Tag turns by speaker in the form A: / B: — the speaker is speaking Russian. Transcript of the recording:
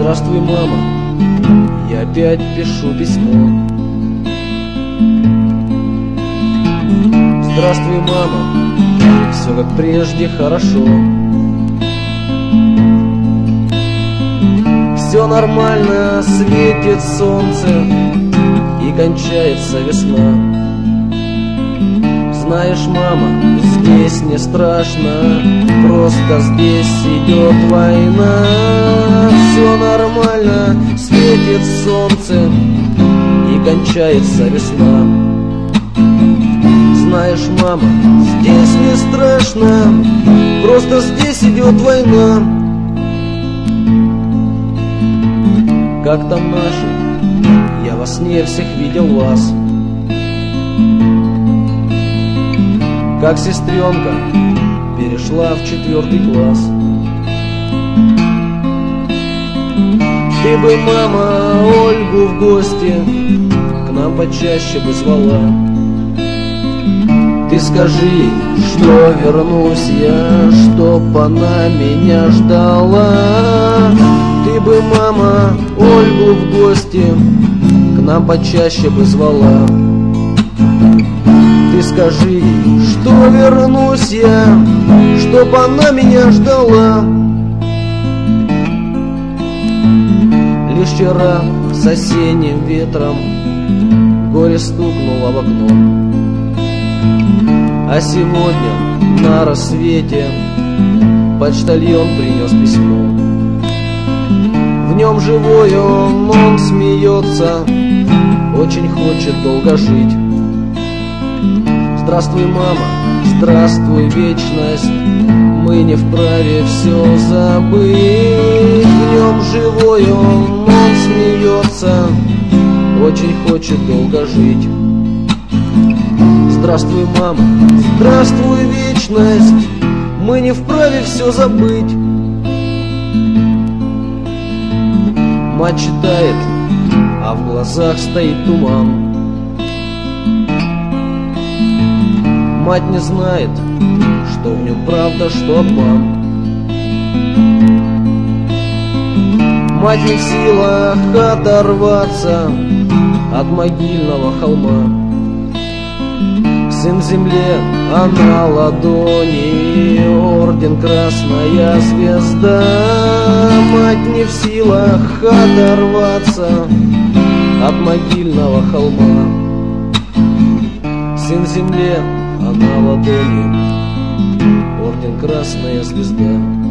A: Здравствуй, мама, я опять пишу письмо. Здравствуй, мама, все как прежде хорошо. Все нормально, светит солнце и кончается весна. Знаешь, мама, здесь не страшно, просто здесь идет война. Все нормально, светит солнце и кончается весна. Знаешь, мама, здесь не страшно, просто здесь идет война. Как там наши? Я во сне всех видел вас. Как сестренка перешла в 4 класс. Ты бы, мама, Ольгу в гости к нам почаще бы звала. Ты скажи ей, что вернусь я, чтоб она меня ждала. Ты бы, мама, Ольгу в гости к нам почаще бы звала. Ты скажи ей, что вернусь я, чтоб она меня ждала. Лишь вчера с осенним ветром горе стукнуло в окно. А сегодня на рассвете почтальон принес письмо. В нем живой он смеется, очень хочет долго жить. Здравствуй, мама, здравствуй, вечность, мы не вправе все забыть. В нем живой он смеется, очень хочет долго жить. Здравствуй, мама, здравствуй, вечность, мы не вправе все забыть. Мать читает, а в глазах стоит туман. Мать не знает, что в нем правда, что обман. Мать не в силах оторваться от могильного холма. Сын в земле, а на ладони орден Красная Звезда. Мать не в силах оторваться от могильного холма. Сын в земле, а на ладони орден Красная Звезда.